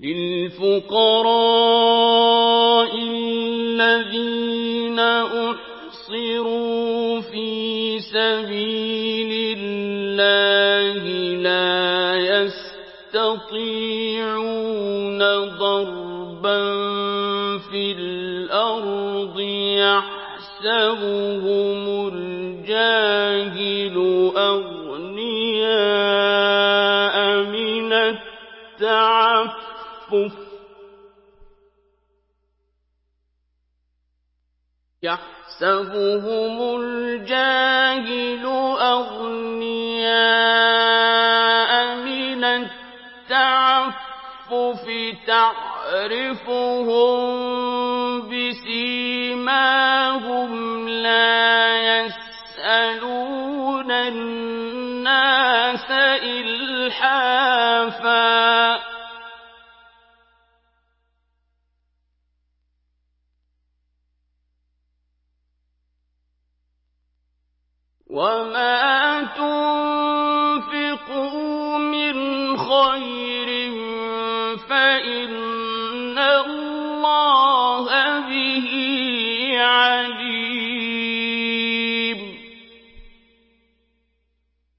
للفقراء الذين أحصروا في سبيل الله لا يستطيعون ضربا في الأرض يحسبهم الجاهل أغنياء من التعفف تعرفهم بسيماهم لا يسألون الناس إلحافا وما